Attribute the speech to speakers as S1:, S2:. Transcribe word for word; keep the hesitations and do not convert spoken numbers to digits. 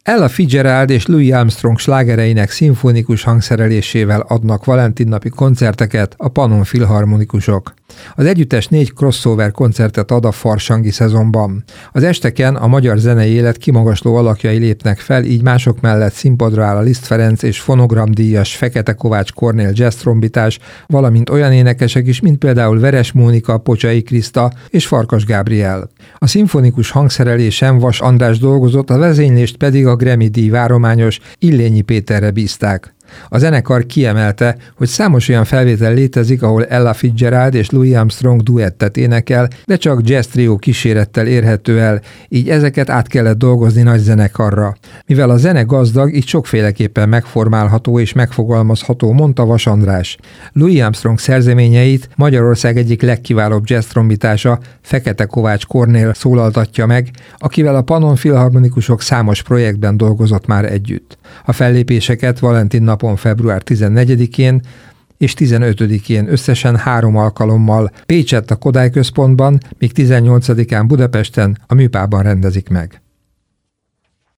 S1: Ella Fitzgerald és Louis Armstrong slágereinek szimfonikus hangszerelésével adnak valentinnapi koncerteket a Pannon Filharmonikusok. Az együttes négy crossover koncertet ad a farsangi szezonban. Az esteken a magyar zenei élet kimagasló alakjai lépnek fel, így mások mellett színpadra áll a Liszt Ferenc és fonogramdíjas Fekete Kovács Kornél jazz-trombitás, valamint olyan énekesek is, mint például Veres Mónika, Pocsai Kriszta és Farkas Gábriel. A szimfonikus hangszerelésen Vas András dolgozott, a vezénylést pedig a Grammy-díj várományos Illényi Péterre bízták. A zenekar kiemelte, hogy számos olyan felvétel létezik, ahol Ella Fitzgerald és Louis Armstrong duettet énekel, de csak jazz trió kísérettel érhető el, így ezeket át kellett dolgozni nagy zenekarra. Mivel a zene gazdag, így sokféleképpen megformálható és megfogalmazható, mondta Vas András. Louis Armstrong szerzeményeit Magyarország egyik legkiválóbb jazz trombitása, Fekete Kovács Kornél szólaltatja meg, akivel a Pannon Filharmonikusok számos projektben dolgozott már együtt. A fellépéseket Valentin napon február tizennegyedikén és tizenötödikén összesen három alkalommal Pécsett a Kodály Központban, míg tizennyolcadikán Budapesten a Műpában rendezik meg.